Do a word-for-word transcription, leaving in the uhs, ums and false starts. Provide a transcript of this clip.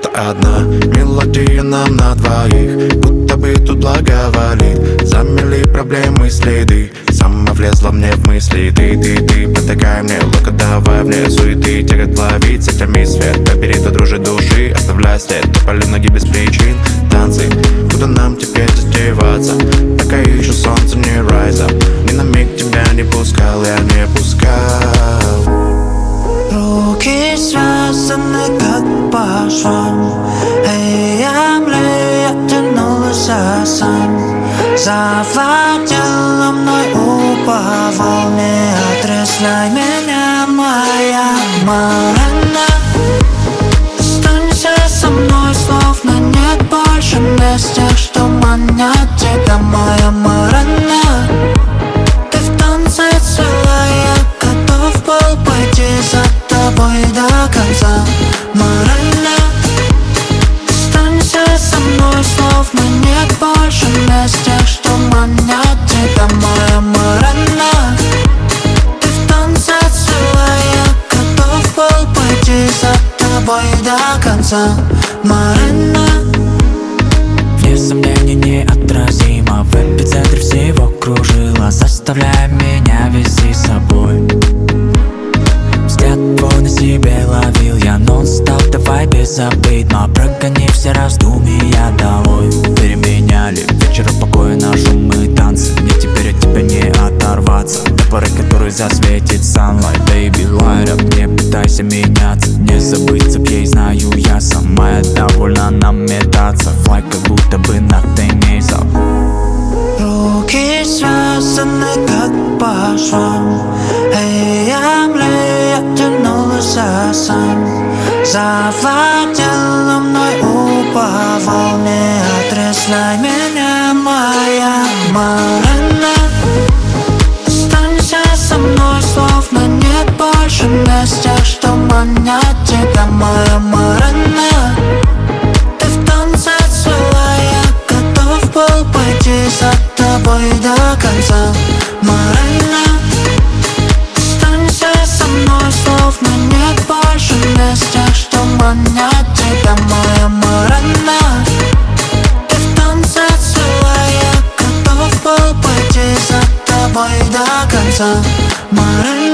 это одна мелодия нам на двоих, будто бы тут благоволит. Замели проблемы следы, сама влезла мне в мысли. Ты, ты, ты, потакай мне, лока давай вне суеты. Тягот ловить, сотами свет, побери до дрожи души, оставляй след, топали ноги без причин. Танцы, куда нам теперь затеваться, пока еще солнце не rise up. Ни на миг тебя не пускал, я не пускал. Руки связаны как по швам, эй, мле, я тянулась за сам. Завладела мной уповал, не отрезвляй меня, моя Марина. Останься со мной, словно нет больше мест, тех, что манят тебя, моя Марина. Ты в танце цвела, я готов был пойти за тобой до конца, Марина. Останься со мной, словно нет больше мест, тех, что манят тебя, моя Марина. Ты в танце цвела, я готов был пойти за тобой до конца, Марина. Вне сомнений неотразимо, в эпицентре всего кружила, заставляя меня вести с собой. Взгляд твой на себе ловил я нон-стоп, давай безобидно, прогони все раздумья долой. Переменяли вечера покоя на шум и танцы, мне теперь от тебя не оторваться до поры, которой засветит sunlight. Baby, light up, не пытайся меняться, не забыться в ей, знаю я сама, я довольна нам метаться. Fly, как будто бы nothing is up. Руки связаны как по швам, эй, мле, я тянулась за сам. Завладела мной уповал, не отрезвляй меня, моя Марина. Останься со мной, словно нет больше мест, тех, что манят тебя, моя Марина. Ты в танце цвела, я готов был пойти за тобой до конца, Марина. Останься со мной, словно нет больше мест, тех, что манят тебя, моя Марина. Ты в танце цвела, я готов был пойти за тобой до конца, Марина.